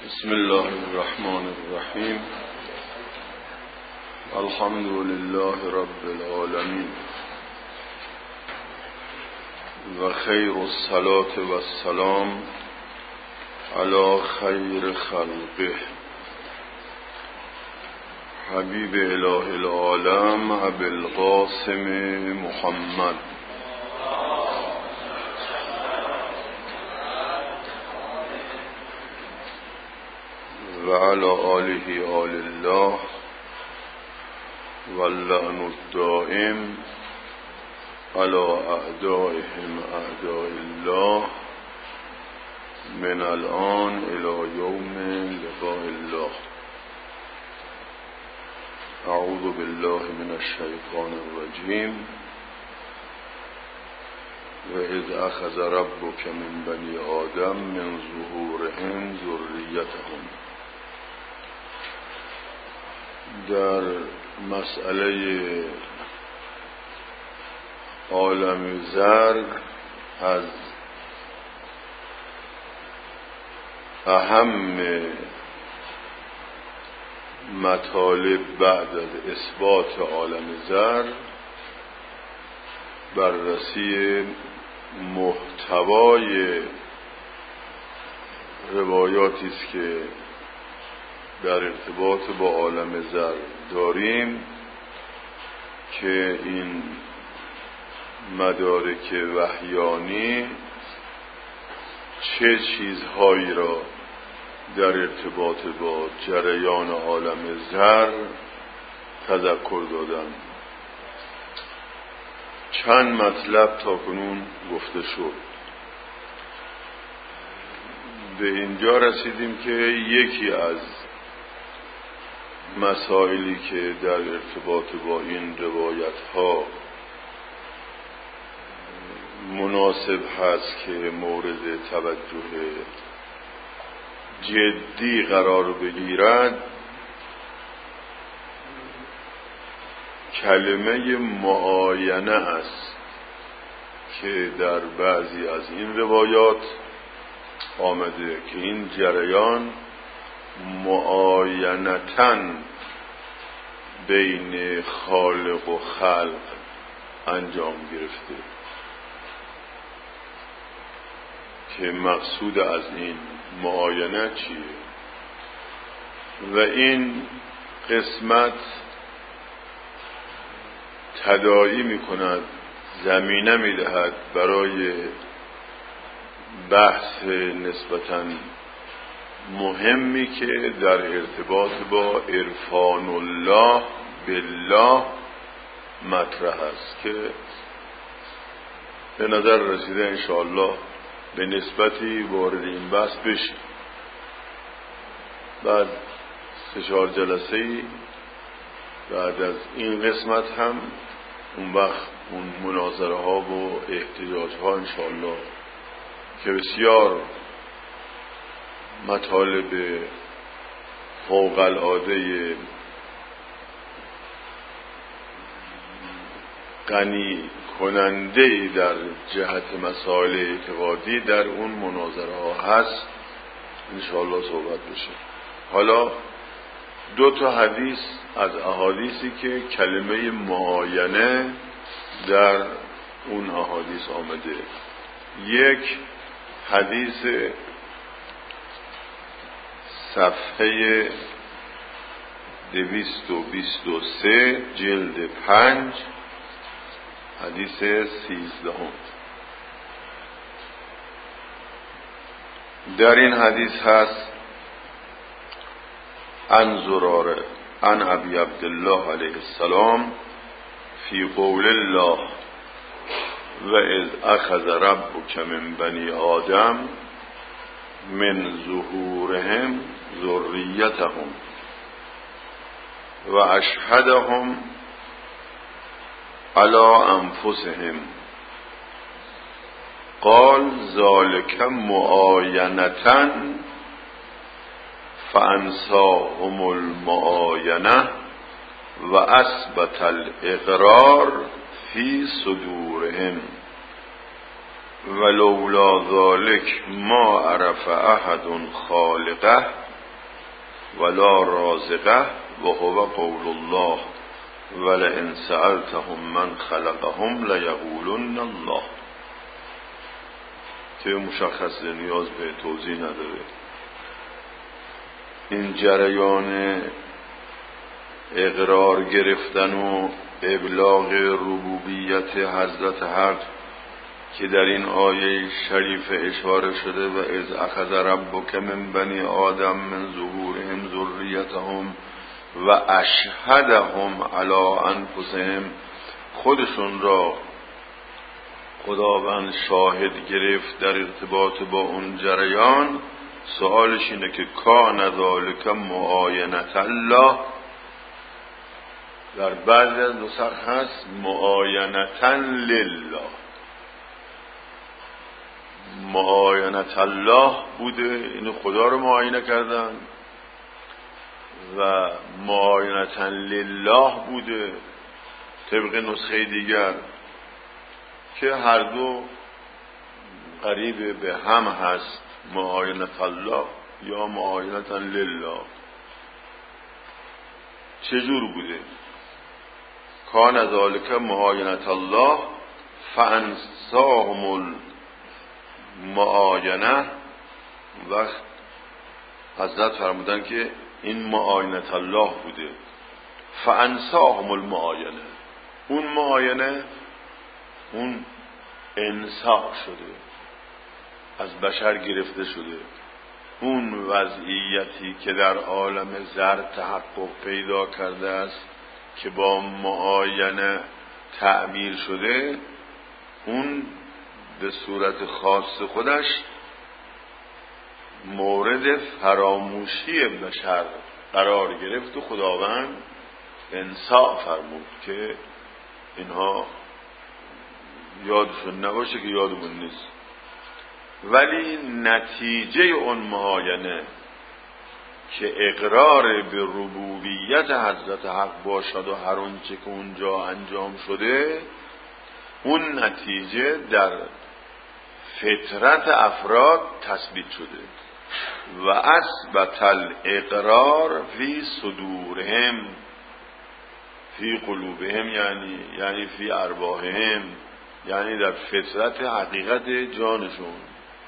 بسم الله الرحمن الرحیم. الحمد لله رب العالمین و خیر الصلاة و السلام علی خیر خلقه حبیب اله العالم ابی القاسم محمد و علی آله آل الله واللعن الدائم علی اعدائهم اعداء الله من الان الی یوم لقاء الله. اعوذ بالله من الشیطان الرجیم. و اذ اخذ ربک من بنی آدم من ظهورهم ذریتهم. در مسئله عالم ذر از اهم مطالب بعد از اثبات عالم ذر بررسی محتوای روایاتی است که در ارتباط با عالم ذر داریم که این مدارک وحیانی چه چیزهایی را در ارتباط با جریان عالم ذر تذکر دادند. چند مطلب تاکنون گفته شد. به اینجا رسیدیم که یکی از مسائلی که در ارتباط با این روایت ها مناسب هست که مورد توجه جدی قرار بگیرد کلمه معاینه است که در بعضی از این روایات آمده که این جریان معاینتاً بین خالق و خلق انجام گرفته، که مقصود از این معاینه چیه و این قسمت تداعی می کند، زمینه می دهد برای بحث نسبتاً مهمی که در ارتباط با عرفان الله بالله مطرح است که به نظر رسیده انشاءالله به نسبتی وارد این بحث بشیم. بعد 3-4 جلسه‌ای بعد از این قسمت هم اون وقت اون مناظره ها و احتجاج ها انشاءالله که بسیار مطالب فوق العاده غنی کننده در جهت مسائل اعتقادی در اون مناظره ها هست انشاءالله صحبت بشه. حالا 2 حدیث از احادیثی که کلمه معاینه در اون احادیث آمده. یک حدیث صفحه 223 جلد 5 حدیث 13. در این حدیث هست عن زراره عن ابی عبدالله علیه السلام فی قول الله و اذ اخذ ربک من بنی آدم من ظهورهم ذریتهم و اشهدهم علی انفسهم قال ذلک معاینة فانساهم المعاینة و اثبت الاقرار فی صدورهم ولولا ذلك ما عرف احد خالقه ولا رازقه و هو قول الله ولئن سألتهم من خلقهم لیقولن الله. که مشخص نیاز به توضیح نداره. این جریان اقرار گرفتن و ابلاغ ربوبیت حضرت حق که در این آیه شریف اشاره شده و اذ اخذ ربک من بنی آدم من ظهورهم ذریتهم و اشهدهم علی انفسهم، خودشون را خداوند شاهد گرفت در ارتباط با اون جریان. سوالش اینه که کان ذالک معاینة الله، در بعضی از نسخ هست معاینة لله. معاینة الله بوده، اینو خدا رو معاینه کردن، و معاینة لله بوده طبق نسخه دیگر که هر دو قریب به هم هست، معاینة الله یا معاینة لله. چجور بوده؟ کان ذالک معاینة الله فانساهم المعاینه. وقت حضرت فرمودن که این معاینة الله بوده، فانساهم المعاینه، اون معاینه اون انسا شده، از بشر گرفته شده. اون وضعیتی که در عالم ذر تحقق پیدا کرده است که با معاینه تعبیر شده، اون به صورت خاص خودش مورد فراموشی بشر قرار گرفت و خداوند انسا فرمود که اینها یادشون نباشه که یادمون نیست. ولی نتیجه اون معاینه که اقرار به ربوبیت حضرت حق باشد و هر اون چه که اونجا انجام شده، اون نتیجه در فطرت افراد تثبیت شده. و اثبت الاقرار فی صدورهم، فی قلوبهم یعنی فی ارواحهم، یعنی در فطرت حقیقت جانشون.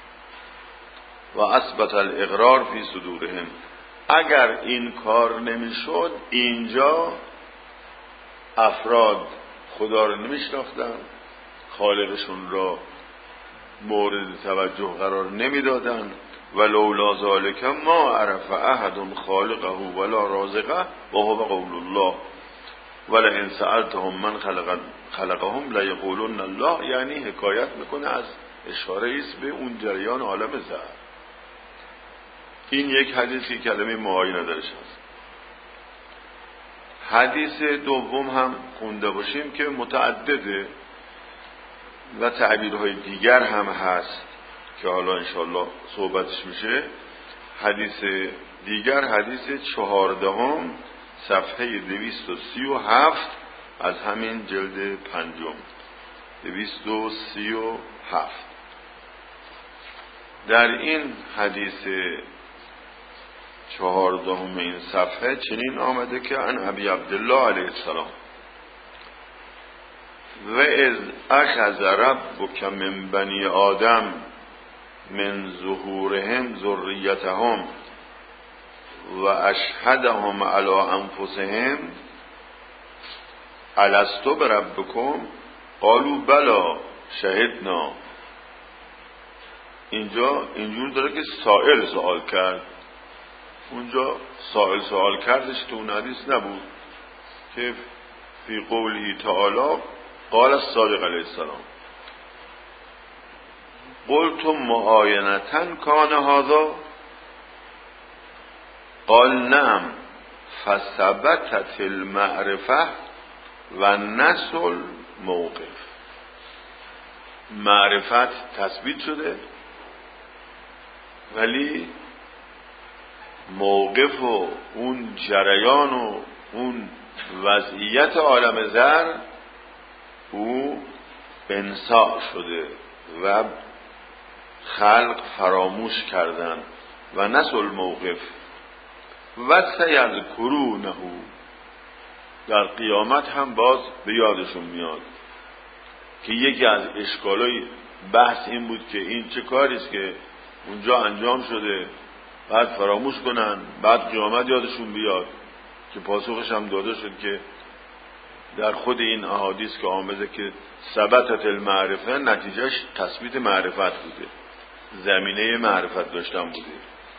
و اثبت الاقرار فی صدورهم. اگر این کار نمیشد، اینجا افراد خدا رو نمیشناختن، خالقشون را مورد توجه قرار نمیدادن. ولولا ذالک ما عرف احد خالقه ولا رازقه و هو قول الله ولئن سألتهم من خلقهم لیقولن الله. یعنی حکایت میکنه از اشاره است به اون جریان عالم ذر. این یک حدیثی کلمه معاینه درش هست. حدیث دوم هم خونده باشیم که متعدده و تعبیرهای دیگر هم هست که حالا انشاءالله صحبتش میشه. حدیث دیگر حدیث 14 صفحه 237 از همین جلد 5 237. در این حدیث 14 این صفحه چنین آمده که عن ابی عبدالله علیه السلام و اذ اخذ ربک من بنی آدم من ظهورهم ذریتهم و اشهدهم علی انفسهم الستو بربکم قالوا بلا شهدنا. اینجا اینجور داره که سائل سوال کرد، اونجا سائل سوال کردش تو اون حدیث نبود که فی قوله تعالی قال الصادق علیه السلام قلت معاینة کان هذا قال نعم فثبتت المعرفه و نسل موقف. معرفت تثبیت شده ولی موقف و اون جریان و اون وضعیت عالم ذر او انسا شده و خلق فراموش کردن. و نسل موقف و سیذکرونه، در قیامت هم باز به یادشون میاد که یکی از اشکالای بحث این بود که این چه کاریست که اونجا انجام شده بعد فراموش کنن، بعد قیامت یادشون بیاد، که پاسخش هم داده شد که در خود این احادیث که آمده که ثبتت المعرفه، نتیجهش تثبیت معرفت بوده، زمینه معرفت داشتن بوده.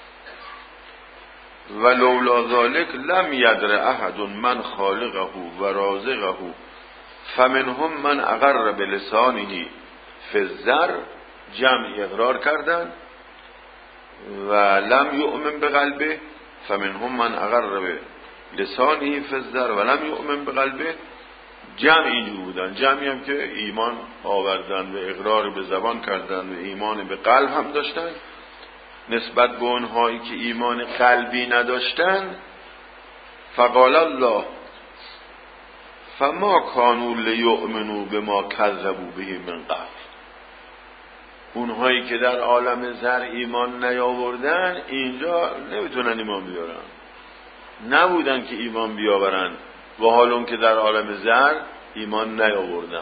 و لولا ذالک لم یدر احد من خالقه و رازقه فمنهم من اقر بلسانه فی الزر، جمع اقرار کردن، و لم یؤمن بقلبه، فمنهم من اقر بلسانه فی الزر و لم یؤمن بقلبه. جمع اینجور بودن، جمعی هم که ایمان آوردن و اقرار به زبان کردن و ایمان به قلب هم داشتن، نسبت به اونهایی که ایمان قلبی نداشتن. فقال الله فما کانوا لیؤمنوا بما کذبوا به من قبل، اونهایی که در عالم زر ایمان نیاوردن اینجا نمیتونن ایمان بیارن، نبودن که ایمان بیاورن، و حال اون که در عالم زر ایمان نیاوردن.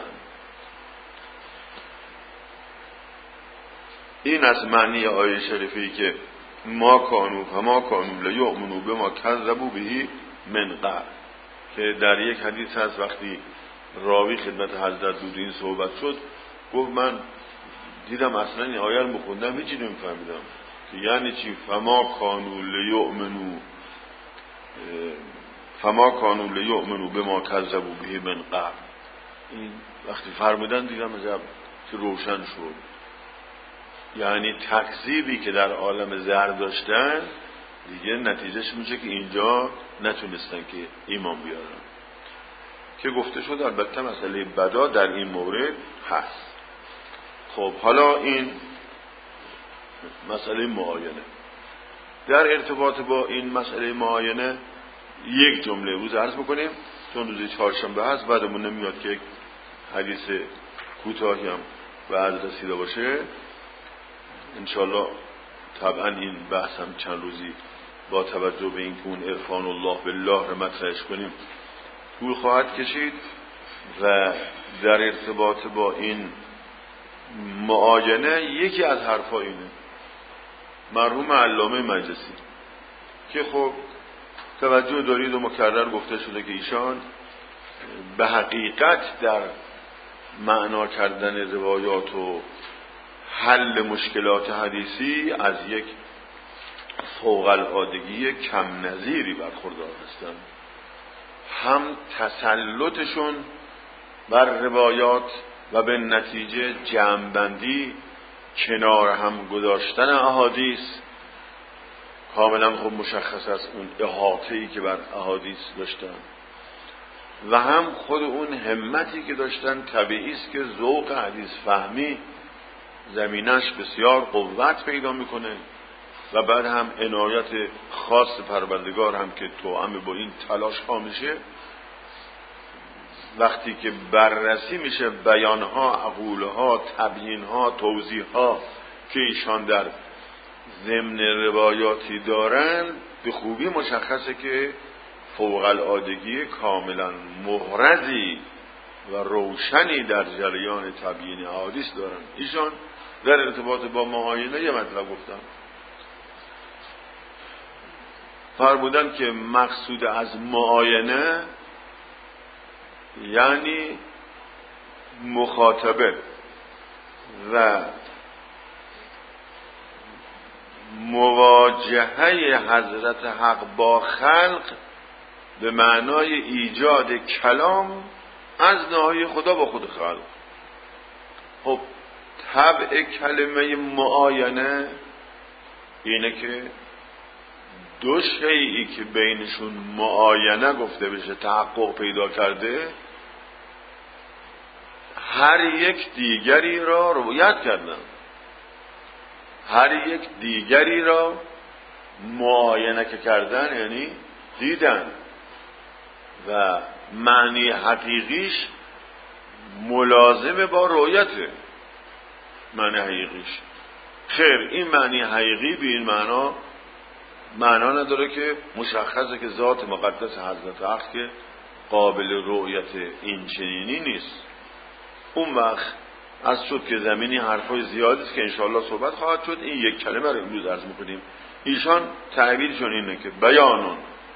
این از معنی آیه شریفی که ما کانوا لیؤمنوا بما کذبوا به من قبل، که در یک حدیث هست وقتی راوی خدمت حضرت بود این صحبت شد، گفت من دیدم اصلا این آیه رو بخوندم هیچی نمیفهمیدم که یعنی چی فما کانوا لیؤمنوا بما کذبوا به من قبل. این وقتی فرمودن دیدم عجب که روشن شد، یعنی تکذیبی که در عالم زر داشتن دیگه نتیجهش میشه که اینجا نتونستن که ایمان بیارن، که گفته شد البته مسئله بدا در این مورد هست. خب حالا این مسئله معاینه، در ارتباط با این مسئله معاینه یک جمله روز عرض بکنیم، چون روز چهارشنبه هست بعدمون نمیاد که یک حدیث کوتاهی هم بعد رسیده باشه. انشالله طبعا این بحث هم چند روزی با توجه به این که اون عرفان الله بالله رو مطرحش کنیم طول خواهد کشید. و در ارتباط با این معاینه یکی از حرفا اینه مرحوم علامه مجلسی که خب توجه دارید و مکرر گفته شده که ایشان به حقیقت در معنا کردن روایات و حل مشکلات حدیثی از یک فوق العادگی کم نظیری برخوردار هستند. هم تسلطشون بر روایات و به نتیجه جمع‌بندی کنار هم گذاشتن احادیث کاملا خب مشخص است اون احاطه‌ای که بر احادیث داشتن، و هم خود اون همتی که داشتن طبیعی است که ذوق حدیث فهمی زمینش بسیار قوت پیدا میکنه، و بعد هم عنایت خاص پروردگار هم که توأم با این تلاش ها میشه، وقتی که بررسی میشه بیانها، عقولها، تبیینها، توضیحها که ایشان در ضمن روایاتی دارن، به خوبی مشخصه که فوق العادگی کاملا محرزی و روشنی در جریان تبیین احادیث دارن. ایشان در ارتباط با معاینه یه مطلب گفتم، فرمودن که مقصود از معاینه یعنی مخاطبه و مواجهه حضرت حق با خلق به معنای ایجاد کلام از ناحیه خدا با خود خلق. خب طبع کلمه معاینه اینه که دو شیئی که بینشون معاینه گفته بشه تحقق پیدا کرده هر یک دیگری را رویت کردن، هر یک دیگری را معاینه که کردن یعنی دیدن، و معنی حقیقیش ملازمه با رویته. معنی حقیقیش خیر، این معنی حقیقی به این معنا معنا نداره که مشخصه که ذات مقدس حضرت حق که قابل رؤیت این چنینی نیست. اون وقت از شد که زمینی حرفای زیادی است که انشاءالله صحبت خواهد شد. این یک کلمه رو امروز عرض میکنیم. ایشان تعبیرشون اینه که بیانون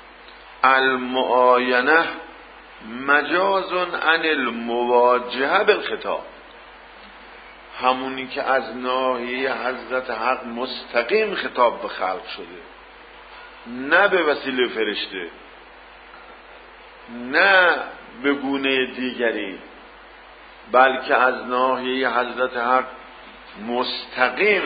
المعاینه مجازون عن المواجهه بالخطاب، همونی که از ناحیه حضرت حق مستقیم خطاب به خلق شده، نه به وسیله فرشته، نه به گونه دیگری، بلکه از ناحیه حضرت حق مستقیم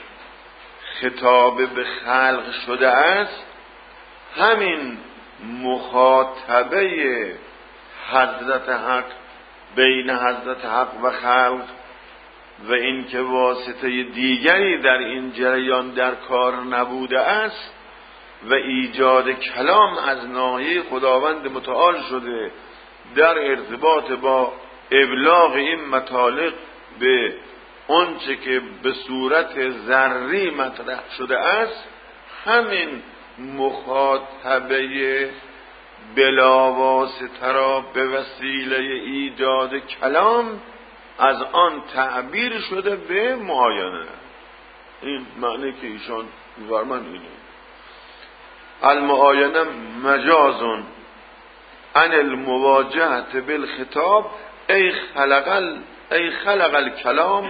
خطاب به خلق شده است. همین مخاطبه حضرت حق بین حضرت حق و خلق و این که واسطه دیگری در این جریان در کار نبوده است و ایجاد کلام از ناحیه خداوند متعال شده در ارتباط با ابلاغ این مطالب به آنچه که به صورت ذری مطرح شده است، همین مخاطبه بلاواسطه را به وسیله ایجاد کلام از آن تعبیر شده به معاینه. این معنی که ایشان ورمن اینه. المعاینه مجازون عن المواجهه بالخطاب ای خلق الکلام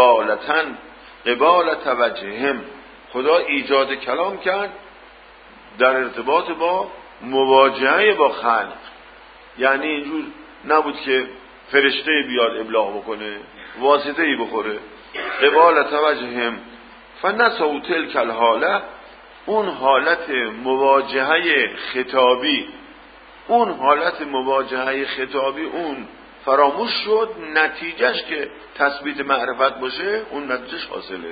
قبالت وجههم. خدا ایجاد کلام کرد در ارتباط با مواجهه با خلق، یعنی اینجور نبود که فرشته بیاد ابلاغ بکنه، واسطه ای بخوره. قبالت وجههم فنسوا تلک الحاله، اون حالت مواجهه خطابی، اون فراموش شد. نتیجهش که تثبیت معرفت باشه، اون نتیجهش حاصله.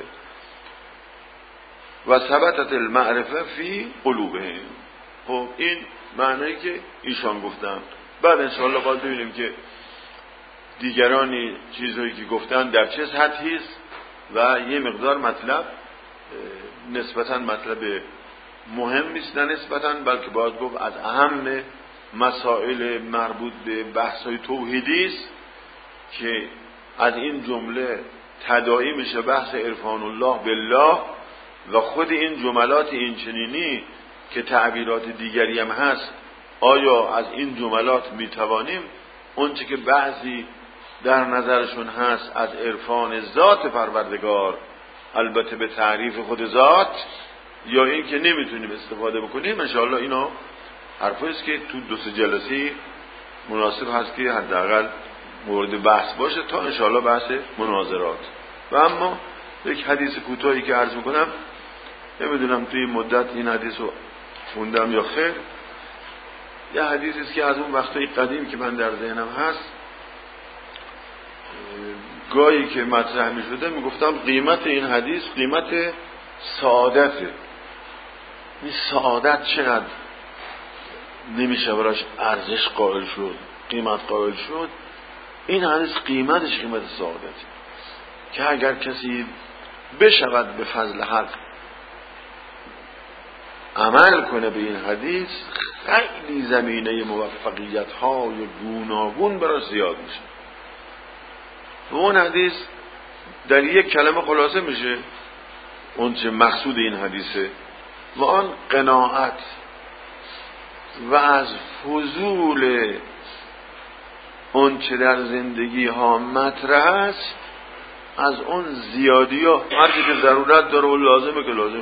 و ثبتت المعرفه فی قلوبهم. خب این معنی که ایشان گفتن. بعد انشاءالله باید ببینیم که دیگرانی چیزهایی که گفتن در چه سطحی است و یه مقدار مطلب نسبتاً مطلب مهم نیست، نه نسبتاً، بلکه باید گفت از اهم مسائل مربوط به بحث‌های توحیدی است که از این جمله تداعی میشه بحث عرفان الله بالله و خود این جملات این چنینی که تعبیرات دیگری هم هست. آیا از این جملات میتوانیم اونچه که بعضی در نظرشون هست از عرفان ذات پروردگار، البته به تعریف خود ذات، یا این که نمیتونیم استفاده بکنیم؟ انشاءالله اینا حرفاییست که تو 2-3 جلسه مناسب هست که حداقل مورد بحث باشه تا انشاءالله بحث مناظرات. و اما یک حدیث کوتاهی که عرض میکنم، نمیدونم توی مدت این حدیث رو خوندم یا خیر، یه حدیثی است که از اون وقتای قدیم که من در ذهنم هست، گاهی که مطرح می شده می گفتم قیمت این حدیث قیمت سعادته. این سعادت چقدر نمیشه براش ارزش قائل شد، قیمت قائل شد. این حدیث قیمتش قیمت سعادته که اگر کسی بشود به فضل حق عمل کنه به این حدیث، خیلی زمینه موفقیت های گوناگون براش زیاد میشه. و اون حدیث در یک کلمه خلاصه میشه اون چه مقصود این حدیثه، و آن قناعت و از فضول اون چه در زندگی ها مطرح است، از اون زیادی ها هرچی که ضرورت داره و لازمه که لازم.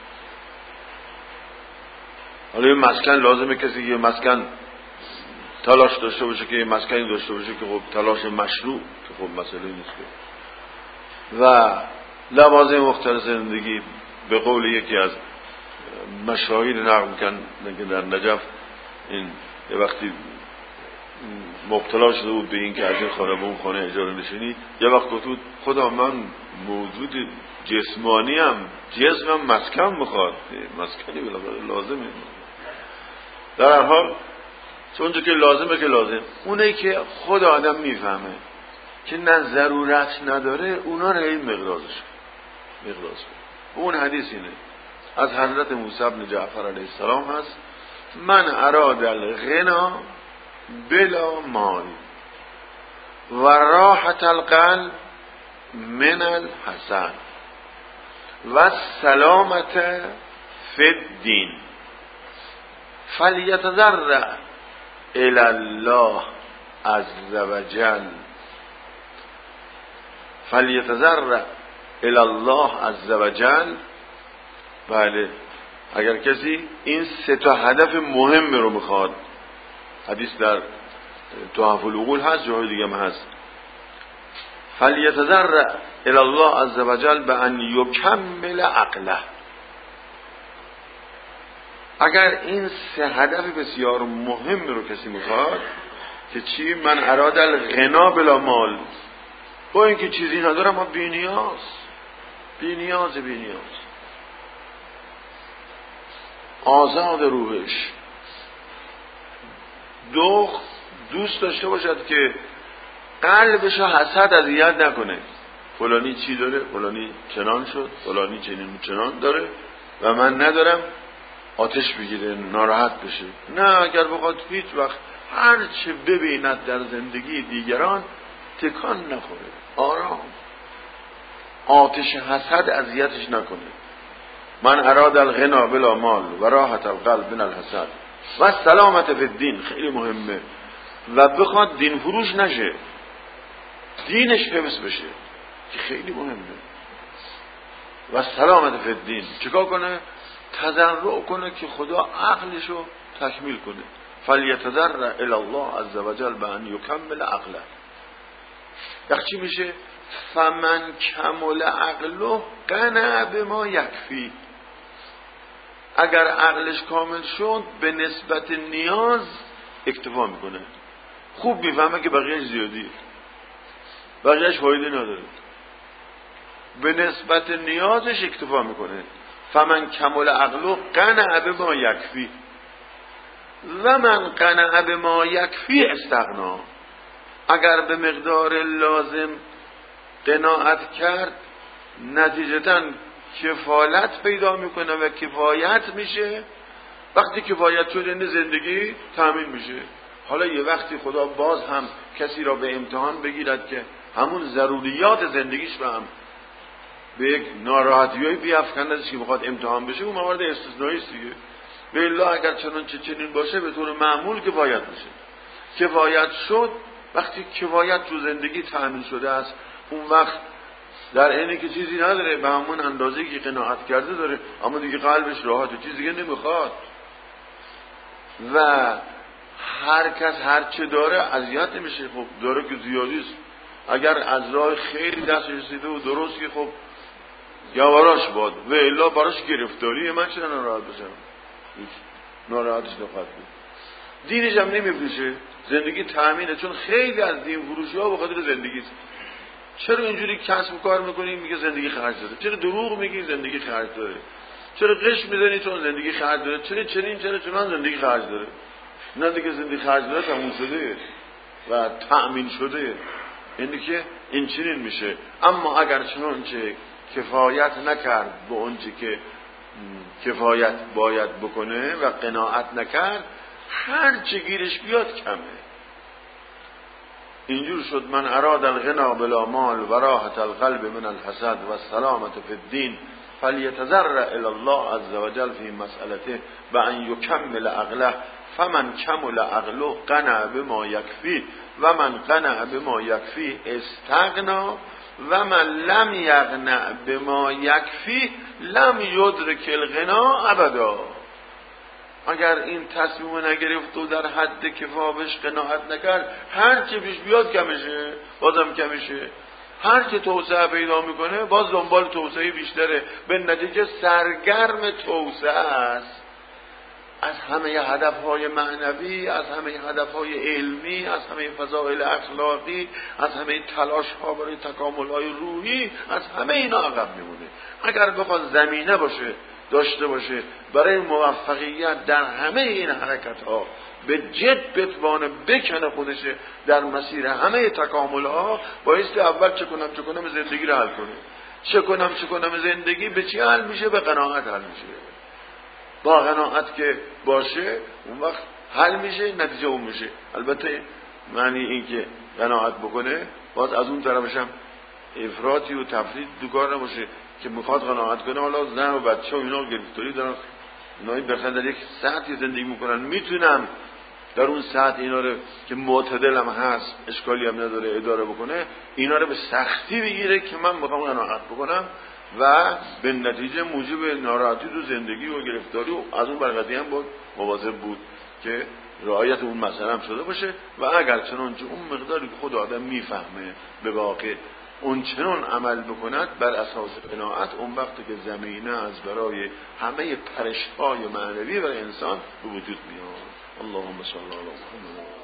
حالا این مسکن لازمه کسی که مسکن تلاش داشته باشه که مسکنی داشته باشه که خب تلاش مشروع که خب مسئله نیست که. و لوازم مختلف زندگی، به قول یکی از مشاهیر نقل میکنن که در نجف این یه وقتی مبتلا شده بود به این که از این خانه به اون خانه اجاره نشینی، یه وقت گفت خدا من موجود جسمانی هم، جسمم مسکن میخواد، مسکنی بالاخره لازمه. در هر حال چون که لازمه که لازم، اونه که خود آدم میفهمه که نه ضرورت نداره، اونا رو این مقدارش اون حدیث اینه از حضرت موسی بن جعفر علیه السلام هست: من اراد الغنا بلا مال و راحت القلب من الحسد و سلامت فی الدین فلیتضرع الی الله عز وجل بله، اگر کسی این سه تا هدف مهم رو میخواد، حدیث در تحف العقول هست، جاهای دیگه هم هست، فلیتضرع الی الله عز وجل بان یکمل عقله. اگر این سه هدف بسیار مهم رو کسی میخواد که چی؟ من اراد الغنا بلا مال، با اینکه چیزی ندارم ما بی‌نیاز آزاد روحش، دوست داشته باشد که قلبش حسد اذیت نکنه، فلانی چی داره، فلانی چنان شد، فلانی چنان داره و من ندارم، آتش بگیره، ناراحت بشه. نه، اگر بخواد هیچ وقت هر چه ببیند در زندگی دیگران تکان نخوره، آرام، آتش حسد اذیتش نکنه. من اراد الغنا بلا مال و راحت القلب من الحسد و سلامت فی الدین، خیلی مهمه، و بخواد دین فروش نشه، دینش حفظ بشه، که خیلی مهمه. و سلامت فی الدین، چیکار کنه؟ تضرع کنه که خدا عقلشو تکمیل کنه. فلیتضرع الی الله عز وجل بان یکمل عقله. یعنی چی میشه؟ فمن کمل عقله قنع بما یکفی. اگر عقلش کامل شد به نسبت نیاز اکتفا میکنه، خوب میفهمه که بقیهش زیادیه، بقیهش فایده نداره، به نسبت نیازش اکتفا میکنه. فمن کمل عقله قنع بما یکفی و من قنع بما یکفی استغنا. اگر به مقدار لازم قناعت کرد، نتیجتاً کفالت پیدا میکنه و کفایت میشه. وقتی کفایت شد این زندگی تامین میشه. حالا یه وقتی خدا باز هم کسی را به امتحان بگیرد که همون ضروریات زندگیش رو هم به یک ناراحتی‌های بیافکندش که بخواد امتحان بشه، اون موارد استثنایی است دیگه. به الا اگر چنین باشه به طور معمول کفایت میشه. کفایت شد، وقتی کفایت تو زندگی تامین شده است، اون وقت در اینی که چیزی نداره، به همون اندازه‌ای که قناعت کرده داره، اما دیگه قلبش راحته، چیزی دیگه نمیخواد. و هر کس هر چه داره اذیت نمیشه. خب داره که زیادیست، اگر از راه خیلی دست رسیده و درست که خب گواراش باد، و الا براش گرفتاریه، من چرا ناراحت بشم؟ ناراحتش نخواهد بود. دینش هم نمیفروشه، زندگی تامینه. چون خیلی از دین فروشی ها به خاطر زندگیست. چرا اینجوری کسب و کار میکنی؟ میگه زندگی خرج داره. چرا دروغ میگی؟ زندگی خرج داره. چرا قش میزنی؟ چون زندگی خرج داره. چرا چنان زندگی خرج داره. نه دیگه زندگی خرج داره تموم شده و تأمین شده، اینی که این چنین میشه. اما اگر چنانچه کفایت نکرد به اونچه که کفایت باید بکنه و قناعت نکرد، هر چه گیرش بیاد کمه. اینجور شد: من اراد الغنا بلا مال و راحت القلب من الحسد و سلامت فی الدین فلیتضرع الی الله عز وجل فی مسئلته بان یکمل عقله فمن کمل عقله قنع بما یکفی و من قنع بما یکفی استغنا و من لم یقنع بما یکفی لم یدرک الغنا ابدا. اگر این تصمیم نگرفت و در حد کفایش قناعت نکرد، هر چی پیش بیاد کمشه، بازم کمشه. هر چی توسعه پیدا میکنه باز دنبال توسعه بیشتره، به نتیجه سرگرم توسعه است. از همه هدفهای معنوی، از همه هدفهای علمی، از همه فضائل اخلاقی، از همه تلاشها برای تکاملهای روحی، از همه اینا عقب میمونه. اگر بخواد زمینه داشته باشه برای موفقیت در همه این حرکت ها، به جد بتوانه بکنه خودش در مسیر همه تکامل ها، بایستی اول چه کنم زندگی رو حل کنه. چه کنم زندگی به چی حل میشه؟ به قناعت حل میشه. با قناعت که باشه اون وقت حل میشه، نتیجه اون میشه. البته معنی این که قناعت بکنه باز از اون طرفش هم افراطی و تفرید دوکار نباشه که میخواد قناعت کنه. حالا زن و بچه و اینا گرفتاری دارن، اینایی بخن در یک سطحی زندگی میکنن، میتونم در اون سطح اینا رو که معتدل هم هست اشکالی هم نداره اداره بکنه، اینا رو به سختی بگیره که من میخوام قناعت بکنم و به نتیجه موجب ناراحتی تو زندگی و گرفتاری و از اون برقدی هم بود مواظب بود که رعایت اون مسئله هم شده باشه. و اگر چنانچه اون مقداری که خود آدم میفهمه به واقع اون چنان عمل بکند بر اساس قناعت، اون وقتی که زمینه از برای همه پرش‌های معنوی برای انسان به وجود میاد. اللهم صل علی محمد.